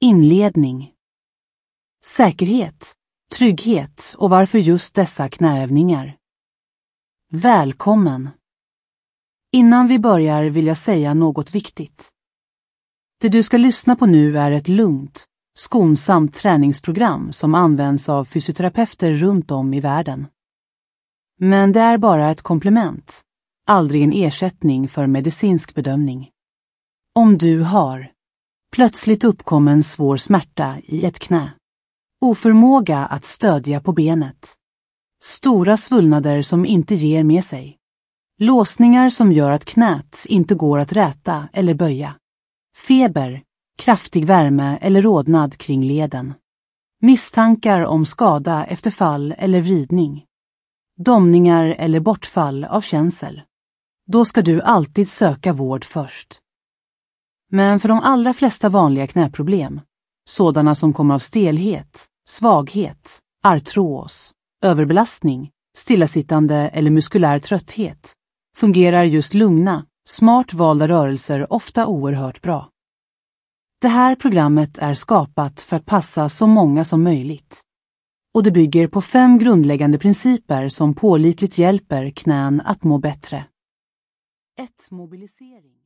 Inledning. Säkerhet, trygghet och varför just dessa knäövningar. Välkommen! Innan vi börjar vill jag säga något viktigt. Det du ska lyssna på nu är ett lugnt, skonsamt träningsprogram som används av fysioterapeuter runt om i världen. Men det är bara ett komplement, aldrig en ersättning för medicinsk bedömning. Om du har plötsligt uppkommen svår smärta i ett knä, oförmåga att stödja på benet, stora svullnader som inte ger med sig, låsningar som gör att knät inte går att räta eller böja, feber, kraftig värme eller rodnad kring leden, misstankar om skada efter fall eller vridning, domningar eller bortfall av känsel. Då ska du alltid söka vård först. Men för de allra flesta vanliga knäproblem, sådana som kommer av stelhet, svaghet, artros, överbelastning, stillasittande eller muskulär trötthet, fungerar just lugna, smart valda rörelser ofta oerhört bra. Det här programmet är skapat för att passa så många som möjligt. Och det bygger på 5 grundläggande principer som pålitligt hjälper knän att må bättre. 1. Mobilisering.